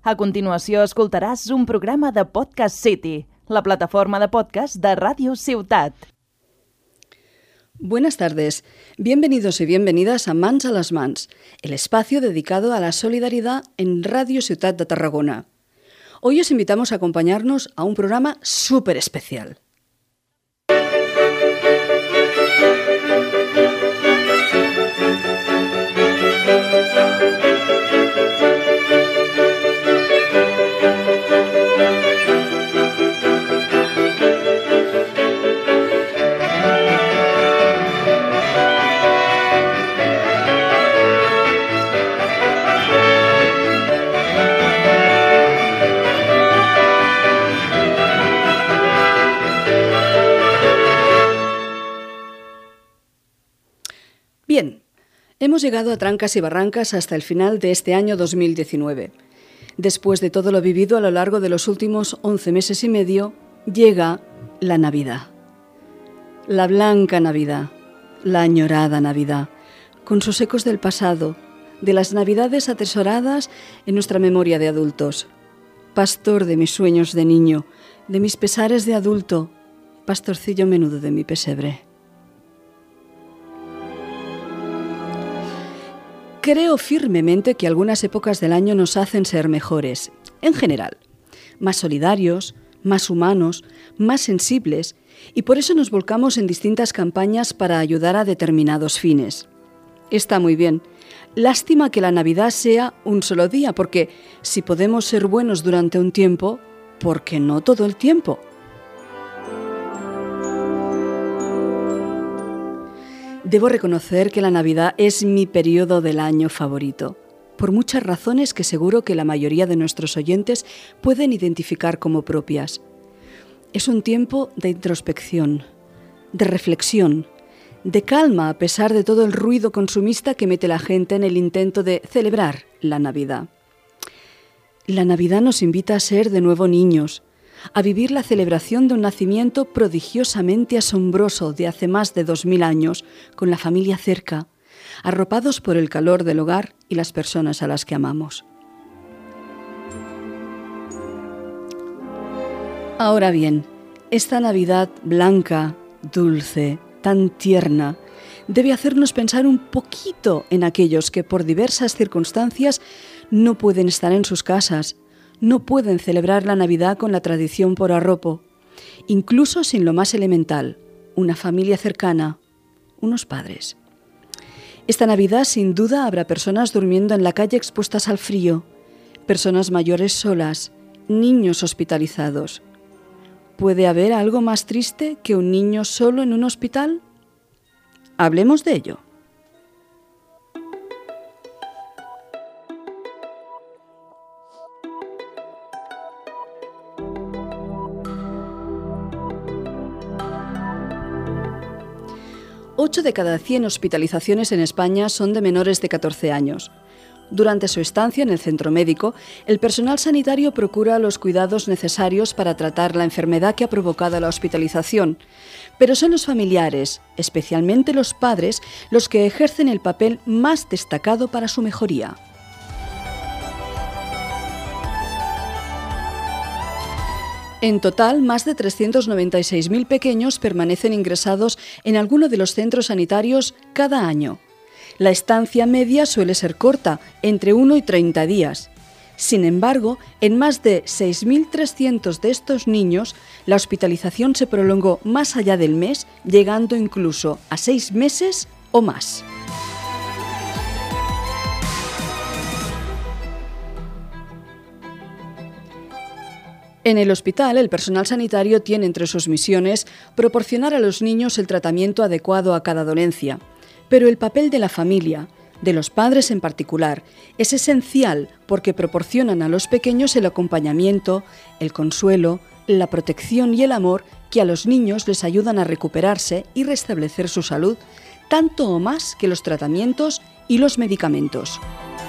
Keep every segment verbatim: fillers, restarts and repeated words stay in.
A continuació escoltaràs un programa de Podcast City, la plataforma de podcast de Radio Ciutat. Buenas tardes, bienvenidos y bienvenidas a Mans a las Mans, el espacio dedicado a la solidaridad en Radio Ciutat de Tarragona. Hoy os invitamos a acompañarnos a un programa súper especial. Bien, hemos llegado a trancas y barrancas hasta el final de este año dos mil diecinueve. Después de todo lo vivido a lo largo de los últimos once meses y medio, llega la Navidad. La blanca Navidad, la añorada Navidad, con sus ecos del pasado, de las Navidades atesoradas en nuestra memoria de adultos. Pastor de mis sueños de niño, de mis pesares de adulto, pastorcillo menudo de mi pesebre. Creo firmemente que algunas épocas del año nos hacen ser mejores, en general, más solidarios, más humanos, más sensibles, y por eso nos volcamos en distintas campañas para ayudar a determinados fines. Está muy bien. Lástima que la Navidad sea un solo día, porque si podemos ser buenos durante un tiempo, ¿por qué no todo el tiempo? Debo reconocer que la Navidad es mi periodo del año favorito, por muchas razones que seguro que la mayoría de nuestros oyentes pueden identificar como propias. Es un tiempo de introspección, de reflexión, de calma a pesar de todo el ruido consumista que mete la gente en el intento de celebrar la Navidad. La Navidad nos invita a ser de nuevo niños, a vivir la celebración de un nacimiento prodigiosamente asombroso de hace más de dos mil años, con la familia cerca, arropados por el calor del hogar y las personas a las que amamos. Ahora bien, esta Navidad blanca, dulce, tan tierna, debe hacernos pensar un poquito en aquellos que por diversas circunstancias no pueden estar en sus casas, no pueden celebrar la Navidad con la tradición por arropo, incluso sin lo más elemental, una familia cercana, unos padres. Esta Navidad sin duda habrá personas durmiendo en la calle expuestas al frío, personas mayores solas, niños hospitalizados. ¿Puede haber algo más triste que un niño solo en un hospital? Hablemos de ello. ocho de cada cien hospitalizaciones en España son de menores de catorce años. Durante su estancia en el centro médico, el personal sanitario procura los cuidados necesarios para tratar la enfermedad que ha provocado la hospitalización, pero son los familiares, especialmente los padres, los que ejercen el papel más destacado para su mejoría. En total, más de trescientos noventa y seis mil pequeños permanecen ingresados en alguno de los centros sanitarios cada año. La estancia media suele ser corta, entre uno y treinta días. Sin embargo, en más de seis mil trescientos de estos niños, la hospitalización se prolongó más allá del mes, llegando incluso a seis meses o más. En el hospital, el personal sanitario tiene entre sus misiones proporcionar a los niños el tratamiento adecuado a cada dolencia, pero el papel de la familia, de los padres en particular, es esencial porque proporcionan a los pequeños el acompañamiento, el consuelo, la protección y el amor que a los niños les ayudan a recuperarse y restablecer su salud, tanto o más que los tratamientos y los medicamentos.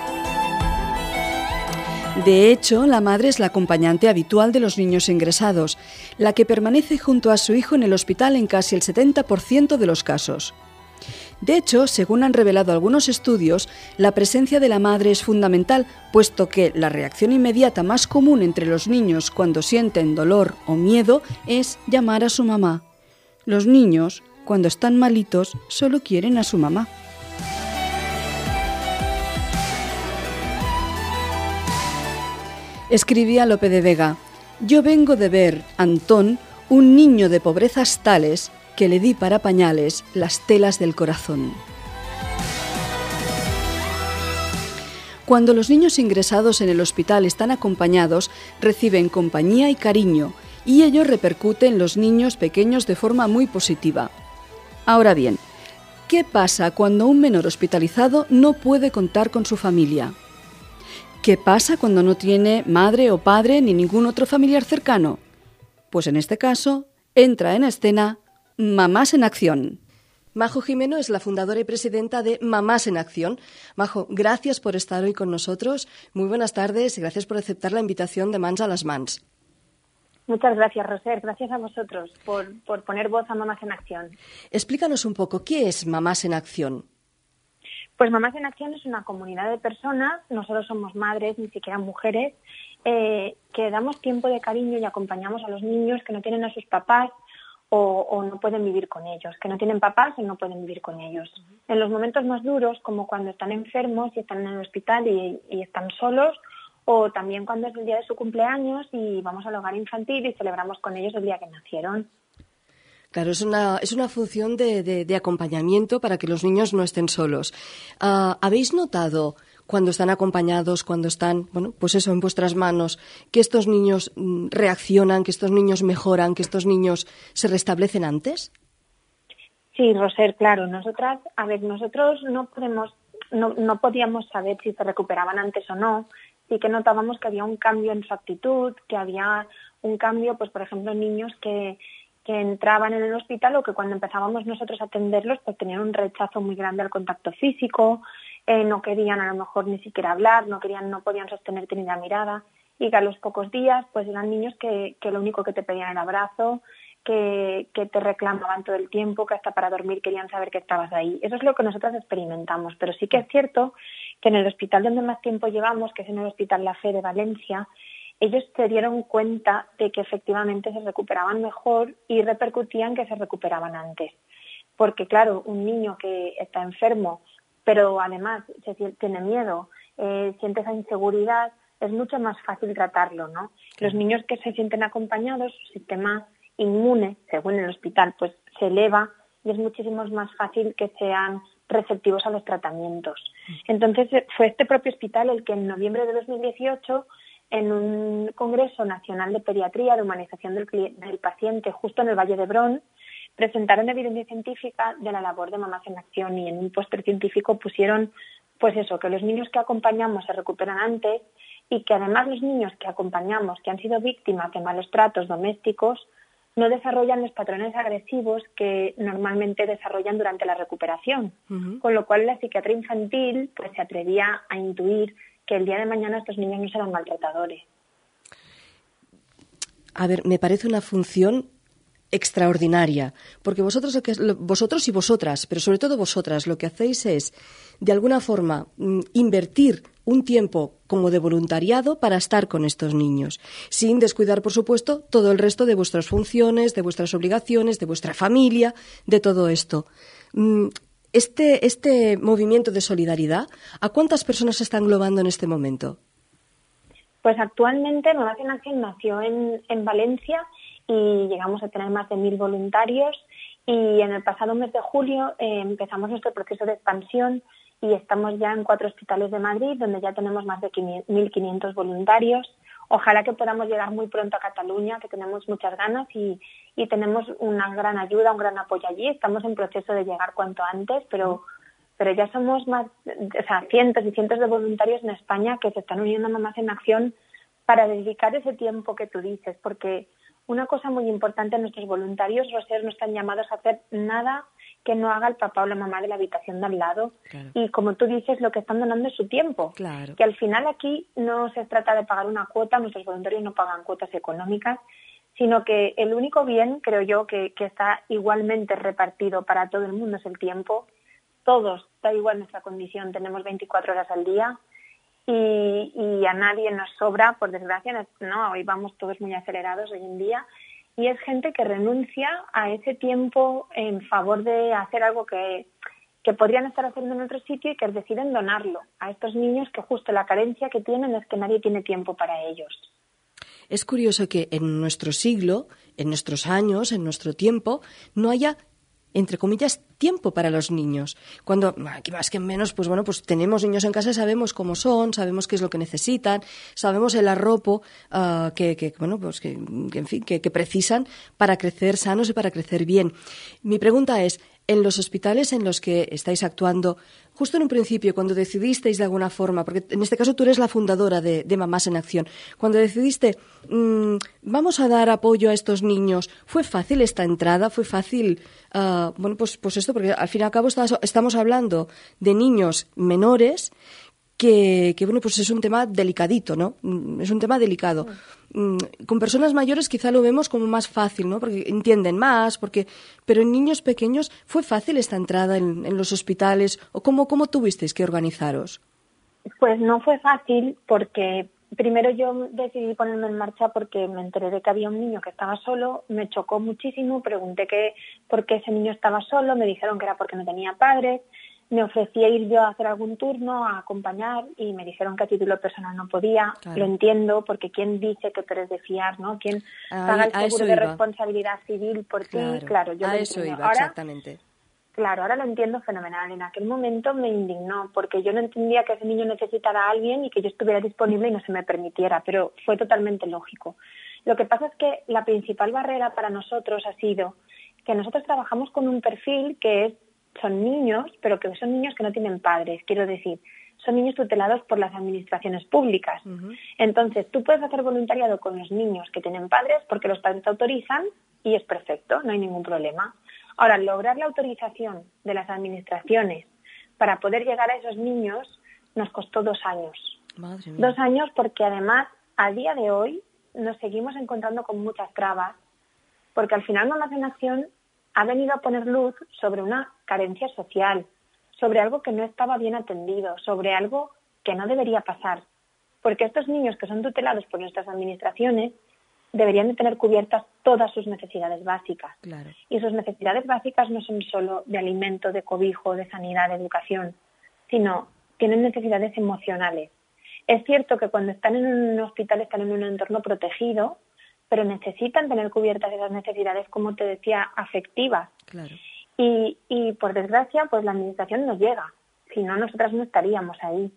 De hecho, la madre es la acompañante habitual de los niños ingresados, la que permanece junto a su hijo en el hospital en casi el setenta por ciento de los casos. De hecho, según han revelado algunos estudios, la presencia de la madre es fundamental, puesto que la reacción inmediata más común entre los niños cuando sienten dolor o miedo es llamar a su mamá. Los niños, cuando están malitos, solo quieren a su mamá. Escribía Lope de Vega: yo vengo de ver, Antón, un niño de pobrezas tales que le di para pañales las telas del corazón. Cuando los niños ingresados en el hospital están acompañados, reciben compañía y cariño, y ello repercute en los niños pequeños de forma muy positiva. Ahora bien, ¿qué pasa cuando un menor hospitalizado no puede contar con su familia? ¿Qué pasa cuando no tiene madre o padre ni ningún otro familiar cercano? Pues en este caso entra en escena Mamás en Acción. Majo Jimeno es la fundadora y presidenta de Mamás en Acción. Majo, gracias por estar hoy con nosotros. Muy buenas tardes y gracias por aceptar la invitación de Mans a las Mans. Muchas gracias, Roser. Gracias a vosotros por, por poner voz a Mamás en Acción. Explícanos un poco, ¿qué es Mamás en Acción? Pues Mamás en Acción es una comunidad de personas, no solo somos madres, ni siquiera mujeres, eh, que damos tiempo de cariño y acompañamos a los niños que no tienen a sus papás o, o no pueden vivir con ellos, que no tienen papás o no pueden vivir con ellos. En los momentos más duros, como cuando están enfermos y están en el hospital y, y están solos, o también cuando es el día de su cumpleaños y vamos al hogar infantil y celebramos con ellos el día que nacieron. Claro, es una, es una función de, de, de acompañamiento para que los niños no estén solos. Uh, ¿Habéis notado cuando están acompañados, cuando están, bueno, pues eso, en vuestras manos, que estos niños mm, reaccionan, que estos niños mejoran, que estos niños se restablecen antes? Sí, Roser, claro. Nosotras, a ver, nosotros no podemos, no, no podíamos saber si se recuperaban antes o no. Sí que notábamos que había un cambio en su actitud, que había un cambio, pues por ejemplo, en niños que que entraban en el hospital o que cuando empezábamos nosotros a atenderlos pues tenían un rechazo muy grande al contacto físico, eh, no querían a lo mejor ni siquiera hablar, no querían, no podían sostenerte ni la mirada, y que a los pocos días pues eran niños que, que lo único que te pedían era abrazo, que, que te reclamaban todo el tiempo, que hasta para dormir querían saber que estabas ahí. Eso es lo que nosotros experimentamos, pero sí que es cierto que en el hospital donde más tiempo llevamos, que es en el Hospital La Fe de Valencia, ellos se dieron cuenta de que efectivamente se recuperaban mejor y repercutían que se recuperaban antes. Porque, claro, un niño que está enfermo, pero además se tiene miedo, eh, siente esa inseguridad, es mucho más fácil tratarlo, ¿no? Los niños que se sienten acompañados, su sistema inmune, según el hospital, pues se eleva y es muchísimo más fácil que sean receptivos a los tratamientos. Entonces, fue este propio hospital el que en noviembre de dos mil dieciocho, en un Congreso Nacional de Pediatría de Humanización del, del Paciente, justo en el Valle de Brón, presentaron evidencia científica de la labor de Mamás en Acción y en un póster científico pusieron, pues eso, que los niños que acompañamos se recuperan antes y que además los niños que acompañamos, que han sido víctimas de malos tratos domésticos, no desarrollan los patrones agresivos que normalmente desarrollan durante la recuperación. Uh-huh. Con lo cual la psiquiatría infantil pues se atrevía a intuir que el día de mañana estos niños no serán maltratadores. A ver, me parece una función extraordinaria, porque vosotros, lo que, vosotros y vosotras, pero sobre todo vosotras, lo que hacéis es, de alguna forma, invertir un tiempo como de voluntariado para estar con estos niños, sin descuidar, por supuesto, todo el resto de vuestras funciones, de vuestras obligaciones, de vuestra familia, de todo esto. Este, este movimiento de solidaridad, ¿a cuántas personas se está englobando en este momento? Pues actualmente Mamás en Acción nació en, en Valencia y llegamos a tener más de mil voluntarios y en el pasado mes de julio eh, empezamos nuestro proceso de expansión y estamos ya en cuatro hospitales de Madrid donde ya tenemos más de mil quinientos voluntarios. Ojalá que podamos llegar muy pronto a Cataluña, que tenemos muchas ganas y, y tenemos una gran ayuda, un gran apoyo allí. Estamos en proceso de llegar cuanto antes, pero, pero ya somos más, o sea, cientos y cientos de voluntarios en España que se están uniendo a Mamás en Acción para dedicar ese tiempo que tú dices, porque una cosa muy importante, nuestros voluntarios, Roser, no están llamados a hacer nada que no haga el papá o la mamá de la habitación de al lado. Claro. Y como tú dices, lo que están donando es su tiempo. Claro. Que al final aquí no se trata de pagar una cuota, nuestros voluntarios no pagan cuotas económicas, sino que el único bien, creo yo, que, que está igualmente repartido para todo el mundo es el tiempo. todos, da igual nuestra condición, tenemos veinticuatro horas al día y, y a nadie nos sobra, por desgracia, no, hoy vamos todos muy acelerados hoy en día, y es gente que renuncia a ese tiempo en favor de hacer algo que, que podrían estar haciendo en otro sitio y que deciden donarlo a estos niños que justo la carencia que tienen es que nadie tiene tiempo para ellos. Es curioso que en nuestro siglo, en nuestros años, en nuestro tiempo, no haya, entre comillas, tiempo para los niños. Cuando, aquí más que menos, pues bueno, pues tenemos niños en casa, sabemos cómo son, sabemos qué es lo que necesitan, sabemos el arropo uh, que, que, bueno, pues que, que en fin, que, que precisan para crecer sanos y para crecer bien. Mi pregunta es, en los hospitales en los que estáis actuando, justo en un principio, cuando decidisteis de alguna forma, porque en este caso tú eres la fundadora de, de Mamás en Acción, cuando decidiste, mmm, vamos a dar apoyo a estos niños, ¿fue fácil esta entrada? ¿Fue fácil? Uh, bueno, pues, pues esto, porque al fin y al cabo estás, estamos hablando de niños menores que, que, bueno, pues es un tema delicadito, ¿no? Es un tema delicado. Con personas mayores quizá lo vemos como más fácil, ¿no? Porque entienden más, porque, pero en niños pequeños, ¿fue fácil esta entrada en, en los hospitales? ¿O cómo, cómo tuvisteis que organizaros? Pues no fue fácil porque primero yo decidí ponerme en marcha porque me enteré de que había un niño que estaba solo, me chocó muchísimo, pregunté que, por qué ese niño estaba solo, me dijeron que era porque no tenía padres. Me ofrecí a ir yo a hacer algún turno, a acompañar, y me dijeron que a título personal no podía. Claro. Lo entiendo, porque ¿quién dice que tú eres de fiar, no? ¿Quién Ahí, paga el seguro de iba. responsabilidad civil por claro. ti? Claro, yo a lo eso entiendo. iba, ahora, exactamente. Claro, ahora lo entiendo fenomenal. En aquel momento me indignó, porque yo no entendía que ese niño necesitara a alguien y que yo estuviera disponible y no se me permitiera, pero fue totalmente lógico. Lo que pasa es que la principal barrera para nosotros ha sido que nosotros trabajamos con un perfil que es son niños, pero que son niños que no tienen padres, quiero decir, son niños tutelados por las administraciones públicas. Uh-huh. Entonces, tú puedes hacer voluntariado con los niños que tienen padres porque los padres te autorizan y es perfecto, no hay ningún problema. Ahora, lograr la autorización de las administraciones para poder llegar a esos niños nos costó dos años. Madre mía. Dos años porque además, a día de hoy, nos seguimos encontrando con muchas trabas, porque al final Mamás en Acción ha venido a poner luz sobre una carencia social, sobre algo que no estaba bien atendido, sobre algo que no debería pasar. Porque estos niños que son tutelados por nuestras administraciones deberían de tener cubiertas todas sus necesidades básicas. Claro. Y sus necesidades básicas no son solo de alimento, de cobijo, de sanidad, de educación, sino tienen necesidades emocionales. Es cierto que cuando están en un hospital están en un entorno protegido, pero necesitan tener cubiertas esas necesidades, como te decía, afectivas. Claro. Y, y por desgracia, pues la administración no llega. Si no, nosotras no estaríamos ahí.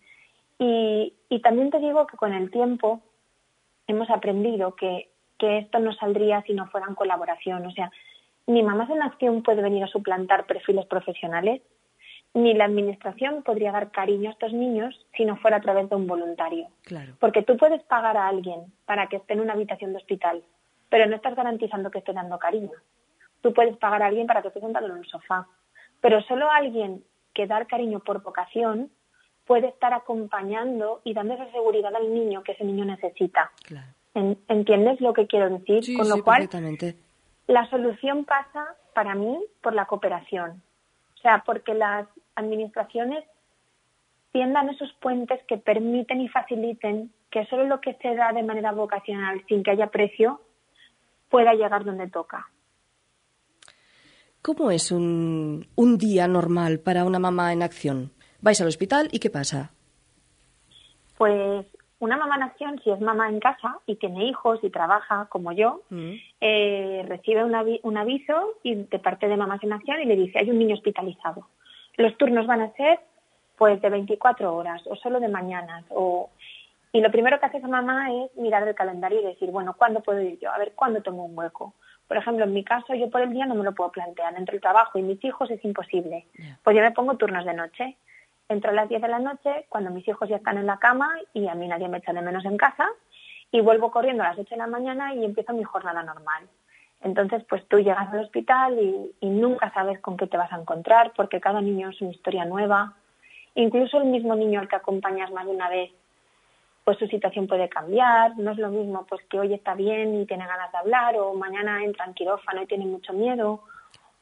Y, y también te digo que con el tiempo hemos aprendido que, que esto no saldría si no fuera en colaboración. O sea, ni Mamás en Acción puede venir a suplantar perfiles profesionales, ni la administración podría dar cariño a estos niños si no fuera a través de un voluntario. Claro. Porque tú puedes pagar a alguien para que esté en una habitación de hospital, pero no estás garantizando que esté dando cariño. Tú puedes pagar a alguien para que esté sentado en un sofá, pero solo alguien que dar cariño por vocación puede estar acompañando y dando esa seguridad al niño que ese niño necesita. Claro. ¿Entiendes lo que quiero decir? Sí, Con lo sí, cual, perfectamente. La solución pasa, para mí, por la cooperación. O sea, porque las administraciones tiendan esos puentes que permiten y faciliten que solo lo que se da de manera vocacional, sin que haya precio, pueda llegar donde toca. ¿Cómo es un, un día normal para una mamá en acción? ¿Vais al hospital y qué pasa? Pues una mamá en acción, si es mamá en casa y tiene hijos y trabaja como yo, mm. eh, recibe un, avi- un aviso y de parte de Mamás en Acción y le dice, hay un niño hospitalizado. Los turnos van a ser pues de veinticuatro horas o solo de mañanas. O... Y lo primero que hace esa mamá es mirar el calendario y decir, bueno, ¿cuándo puedo ir yo? A ver, ¿cuándo tengo un hueco? Por ejemplo, en mi caso, yo por el día no me lo puedo plantear. Entre el trabajo y mis hijos es imposible. Yeah. Pues yo me pongo turnos de noche. Entro a las diez de la noche, cuando mis hijos ya están en la cama y a mí nadie me echa de menos en casa, y vuelvo corriendo a las ocho de la mañana y empiezo mi jornada normal. Entonces, pues tú llegas al hospital y, y nunca sabes con qué te vas a encontrar, porque cada niño es una historia nueva. Incluso el mismo niño al que acompañas más de una vez, pues su situación puede cambiar. No es lo mismo pues que hoy está bien y tiene ganas de hablar, o mañana entra en quirófano y tiene mucho miedo,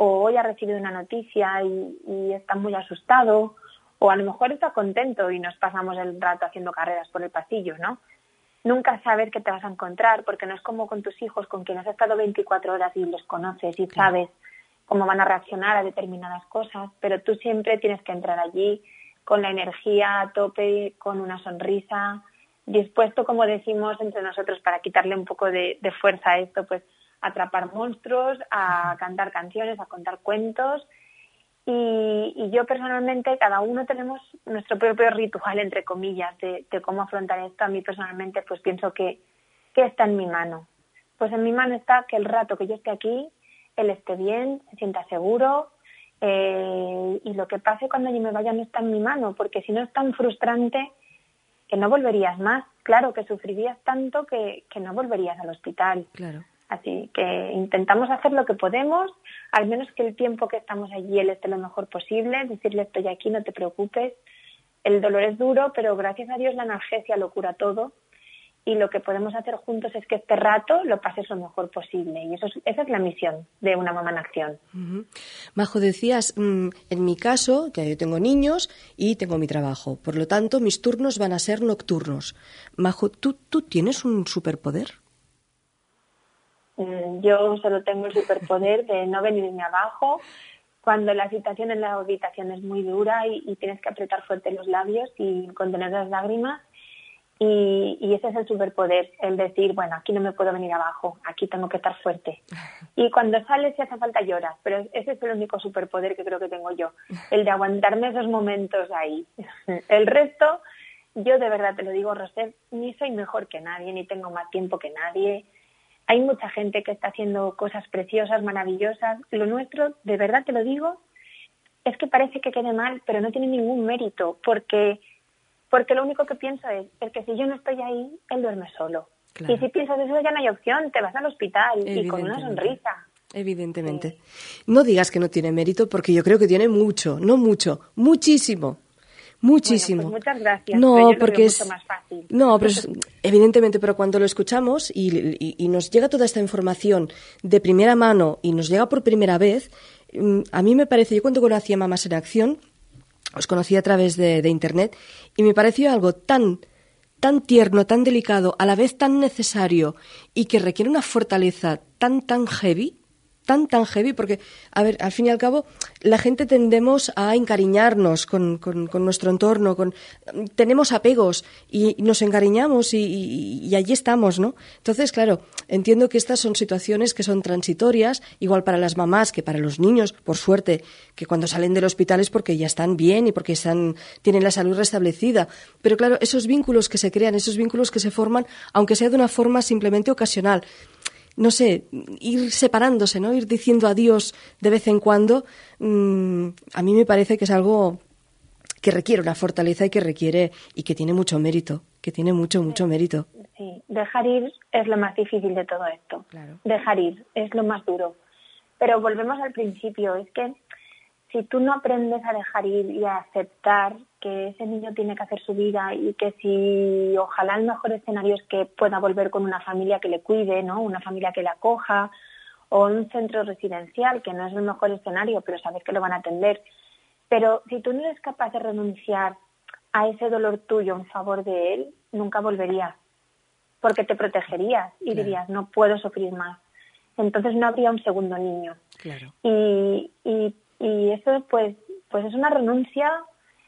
o hoy ha recibido una noticia y, y está muy asustado, o a lo mejor está contento y nos pasamos el rato haciendo carreras por el pasillo, ¿no? Nunca sabes qué te vas a encontrar, porque no es como con tus hijos, con quienes has estado veinticuatro horas y los conoces y sabes cómo van a reaccionar a determinadas cosas, pero tú siempre tienes que entrar allí con la energía a tope, con una sonrisa, dispuesto, como decimos entre nosotros, para quitarle un poco de, de fuerza a esto, pues a atrapar monstruos, a cantar canciones, a contar cuentos. Y, y yo personalmente, cada uno tenemos nuestro propio ritual, entre comillas, de, de cómo afrontar esto. A mí personalmente, pues pienso que, que está en mi mano. Pues en mi mano está que el rato que yo esté aquí, él esté bien, se sienta seguro, eh, y lo que pase cuando yo me vaya no está en mi mano, porque si no es tan frustrante que no volverías más. Claro, que sufrirías tanto que, que no volverías al hospital. Claro. Así que intentamos hacer lo que podemos, al menos que el tiempo que estamos allí él esté lo mejor posible, decirle estoy aquí, no te preocupes. El dolor es duro, pero gracias a Dios la analgesia lo cura todo, y lo que podemos hacer juntos es que este rato lo pases lo mejor posible, y eso es, esa es la misión de una mamá en acción. Uh-huh. Majo, decías, mmm, en mi caso, que yo tengo niños y tengo mi trabajo, por lo tanto mis turnos van a ser nocturnos. Majo, ¿tú, tú tienes un superpoder? Yo solo tengo el superpoder de no venirme abajo cuando la situación en la habitación es muy dura y, y tienes que apretar fuerte los labios y contener las lágrimas, y, y ese es el superpoder, el decir, bueno, aquí no me puedo venir abajo, aquí tengo que estar fuerte. Y cuando sales, si hace falta, lloras, pero ese es el único superpoder que creo que tengo yo, el de aguantarme esos momentos ahí. El resto, yo de verdad te lo digo, Roser, ni soy mejor que nadie, ni tengo más tiempo que nadie. Hay mucha gente que está haciendo cosas preciosas, maravillosas. Lo nuestro, de verdad te lo digo, es que parece que quede mal, pero no tiene ningún mérito, porque porque lo único que pienso es, es que si yo no estoy ahí, él duerme solo. Claro. Y si piensas eso, ya no hay opción, te vas al hospital y con una sonrisa. Evidentemente. Sí. No digas que no tiene mérito, porque yo creo que tiene mucho, no mucho, muchísimo. Muchísimo. Bueno, pues muchas gracias. No, pero yo porque lo veo es mucho más fácil. No, pero es, evidentemente, pero cuando lo escuchamos y, y, y nos llega toda esta información de primera mano y nos llega por primera vez, a mí me parece, yo cuando conocí a Mamás en Acción, os conocí a través de, de internet, y me pareció algo tan tan tierno, tan delicado, a la vez tan necesario, y que requiere una fortaleza tan tan heavy. tan, tan heavy, porque, a ver, al fin y al cabo, la gente tendemos a encariñarnos con, con, con nuestro entorno, con, tenemos apegos y nos encariñamos y, y, y allí estamos, ¿no? Entonces, claro, entiendo que estas son situaciones que son transitorias, igual para las mamás que para los niños, por suerte, que cuando salen del hospital es porque ya están bien y porque están, tienen la salud restablecida. Pero claro, esos vínculos que se crean, esos vínculos que se forman, aunque sea de una forma simplemente ocasional, no sé, ir separándose, ¿no? Ir diciendo adiós de vez en cuando, mmm, a mí me parece que es algo que requiere una fortaleza y que requiere, y que tiene mucho mérito, que tiene mucho, mucho mérito. Sí, dejar ir es lo más difícil de todo esto. Claro. Dejar ir es lo más duro. Pero volvemos al principio, es que si tú no aprendes a dejar ir y a aceptar que ese niño tiene que hacer su vida, y que si ojalá el mejor escenario es que pueda volver con una familia que le cuide, ¿no? Una familia que le acoja, o un centro residencial, que no es el mejor escenario, pero sabes que lo van a atender. Pero si tú no eres capaz de renunciar a ese dolor tuyo en favor de él, nunca volverías, porque te protegerías y claro, dirías, no puedo sufrir más. Entonces no habría un segundo niño. Claro. Y, y, y eso pues, pues es una renuncia,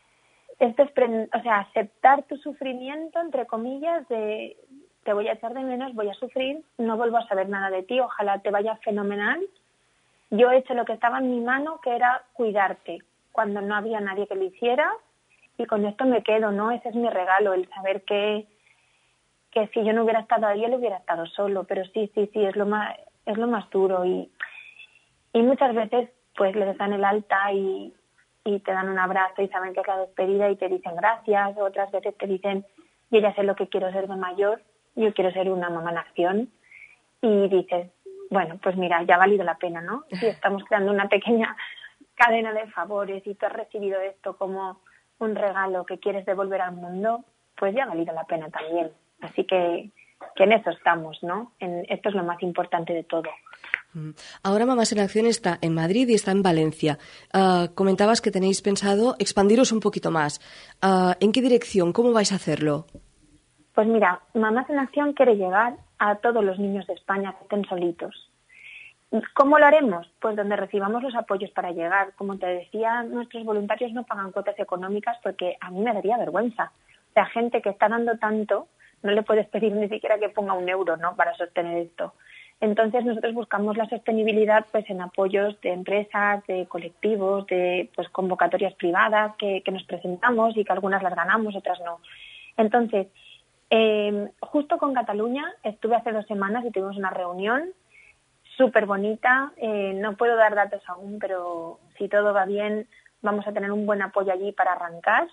es desprend- o sea, aceptar tu sufrimiento, entre comillas, de te voy a echar de menos, voy a sufrir, no vuelvo a saber nada de ti, ojalá te vaya fenomenal. Yo he hecho lo que estaba en mi mano, que era cuidarte, cuando no había nadie que lo hiciera, y con esto me quedo, ¿no? Ese es mi regalo, el saber que, que si yo no hubiera estado ahí, él hubiera estado solo, pero sí, sí, sí, es lo más, es lo más duro, y, y muchas veces pues les dan el alta y, y te dan un abrazo y saben que es la despedida y te dicen gracias, otras veces te dicen, yo ya sé lo que quiero ser de mayor, yo quiero ser una mamá en acción, y dices, bueno, pues mira, ya ha valido la pena, ¿no? Si estamos creando una pequeña cadena de favores y tú has recibido esto como un regalo que quieres devolver al mundo, pues ya ha valido la pena también. Así que, que en eso estamos, ¿no? En, esto es lo más importante de todo. Ahora Mamás en Acción está en Madrid y está en Valencia. Uh, comentabas que tenéis pensado expandiros un poquito más. Uh, ¿En qué dirección? ¿Cómo vais a hacerlo? Pues mira, Mamás en Acción quiere llegar a todos los niños de España que estén solitos. ¿Cómo lo haremos? Pues donde recibamos los apoyos para llegar. Como te decía, nuestros voluntarios no pagan cuotas económicas porque a mí me daría vergüenza. O sea, gente que está dando tanto, no le puedes pedir ni siquiera que ponga un euro, ¿no?, para sostener esto. Entonces nosotros buscamos la sostenibilidad pues en apoyos de empresas, de colectivos, de pues convocatorias privadas que, que nos presentamos y que algunas las ganamos, otras no. Entonces, eh, justo con Cataluña estuve hace dos semanas y tuvimos una reunión súper bonita. Eh, no puedo dar datos aún, pero si todo va bien vamos a tener un buen apoyo allí para arrancar.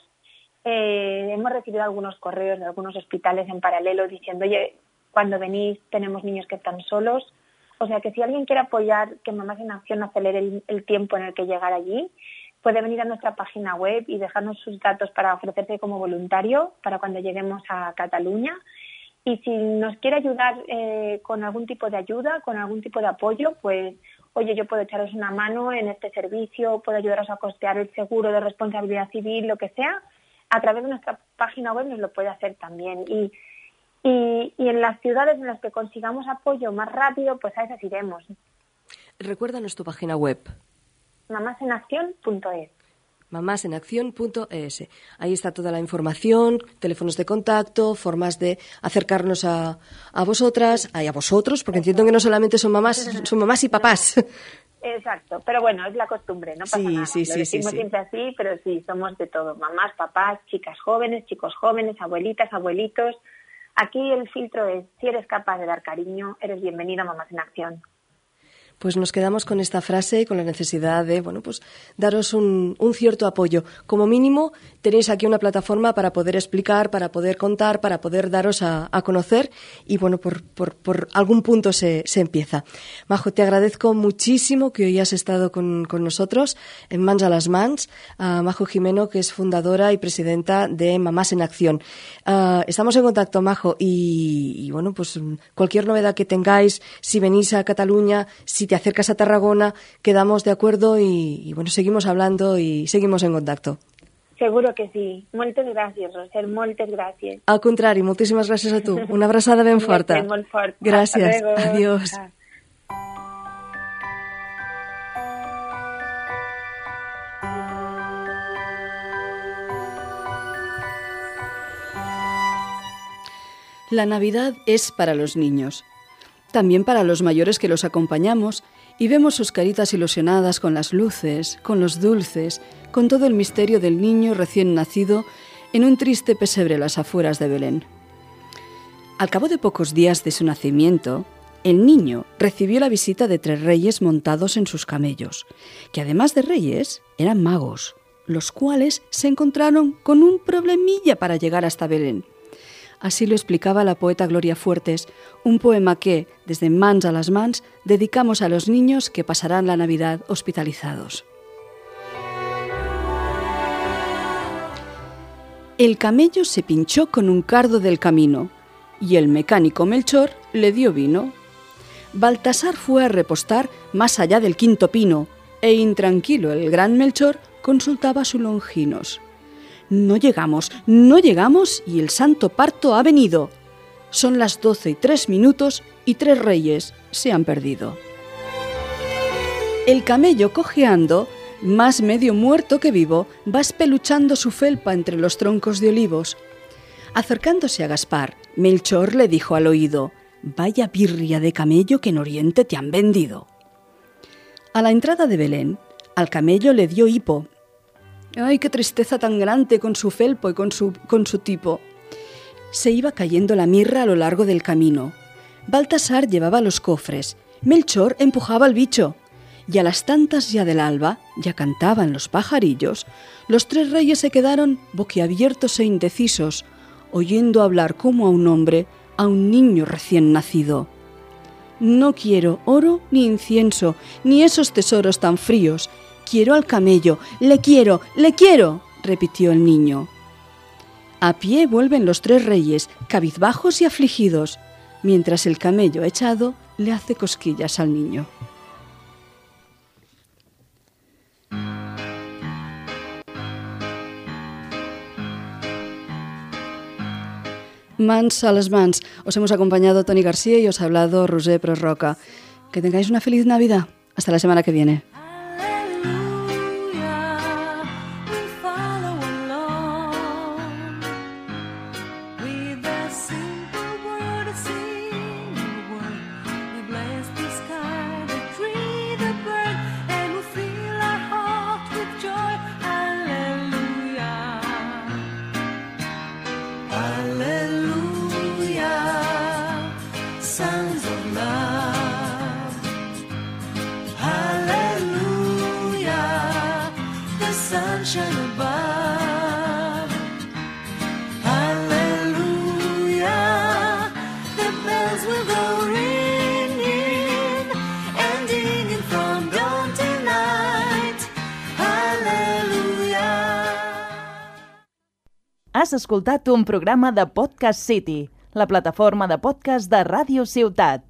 Eh, hemos recibido algunos correos de algunos hospitales en paralelo diciendo, oye, cuando venís tenemos niños que están solos. O sea que si alguien quiere apoyar que Mamás en Acción acelere el, el tiempo en el que llegar allí, puede venir a nuestra página web y dejarnos sus datos para ofrecerse como voluntario para cuando lleguemos a Cataluña. Y si nos quiere ayudar eh, con algún tipo de ayuda, con algún tipo de apoyo, pues, oye, yo puedo echaros una mano en este servicio, puedo ayudaros a costear el seguro de responsabilidad civil, lo que sea, a través de nuestra página web nos lo puede hacer también. Y, y, y en las ciudades en las que consigamos apoyo más rápido, pues a esas iremos. Recuérdanos tu página web. mamás en acción punto es. mamás en acción punto es. Ahí está toda la información, teléfonos de contacto, formas de acercarnos a, a vosotras, y a vosotros, porque entiendo que no solamente son mamás, son mamás y papás. Exacto, pero bueno, es la costumbre, no pasa sí, nada. Sí, Lo sí, decimos sí, siempre sí. así, pero sí, somos de todo. Mamás, papás, chicas jóvenes, chicos jóvenes, abuelitas, abuelitos. Aquí el filtro es, si eres capaz de dar cariño, eres bienvenido a Mamás en Acción. Pues nos quedamos con esta frase y con la necesidad de, bueno, pues daros un, un cierto apoyo. Como mínimo, tenéis aquí una plataforma para poder explicar, para poder contar, para poder daros a, a conocer y, bueno, por, por, por algún punto se, se empieza. Majo, te agradezco muchísimo que hoy has estado con, con nosotros en Mans a las Mans. Uh, Majo Jimeno, que es fundadora y presidenta de Mamás en Acción. Uh, estamos en contacto, Majo, y, y, bueno, pues cualquier novedad que tengáis, si venís a Cataluña, si te acercas a Tarragona, quedamos de acuerdo y, y bueno, seguimos hablando y seguimos en contacto. Seguro que sí. Moltes gràcies, Roser, moltes gràcies. Al contrari, moltíssimes gràcies a tu. Una abraçada ben forta. Molt fort. Gràcies. Adiós. La Navidad es para los niños. También para los mayores que los acompañamos y vemos sus caritas ilusionadas con las luces, con los dulces, con todo el misterio del niño recién nacido en un triste pesebre a las afueras de Belén. Al cabo de pocos días de su nacimiento, el niño recibió la visita de tres reyes montados en sus camellos, que además de reyes eran magos, los cuales se encontraron con un problemilla para llegar hasta Belén. Así lo explicaba la poeta Gloria Fuertes, un poema que, desde Mans a las Mans, dedicamos a los niños que pasarán la Navidad hospitalizados. El camello se pinchó con un cardo del camino, y el mecánico Melchor le dio vino. Baltasar fue a repostar más allá del quinto pino, e intranquilo el gran Melchor consultaba sus longinos. No llegamos, no llegamos y el santo parto ha venido. Son las doce y tres minutos y tres reyes se han perdido. El camello cojeando, más medio muerto que vivo, va espeluchando su felpa entre los troncos de olivos. Acercándose a Gaspar, Melchor le dijo al oído: «Vaya birria de camello que en Oriente te han vendido». A la entrada de Belén, al camello le dio hipo. ¡Ay, qué tristeza tan grande con su felpo y con su, con su tipo! Se iba cayendo la mirra a lo largo del camino. Baltasar llevaba los cofres, Melchor empujaba al bicho, y a las tantas ya del alba, ya cantaban los pajarillos, los tres reyes se quedaron boquiabiertos e indecisos, oyendo hablar como a un hombre, a un niño recién nacido. «No quiero oro ni incienso, ni esos tesoros tan fríos. Quiero al camello, le quiero, le quiero», repitió el niño. A pie vuelven los tres reyes, cabizbajos y afligidos, mientras el camello echado le hace cosquillas al niño. Mans a las mans. Os hemos acompañado Toni García y os ha hablado Roser Pros Roca. Que tengáis una feliz Navidad. Hasta la semana que viene. Sunshine above. Hallelujah, the bells will go ringing, ending in from dawn till night. Hallelujah. Has escoltat un programa de Podcast City, la plataforma de podcast de Ràdio Ciutat.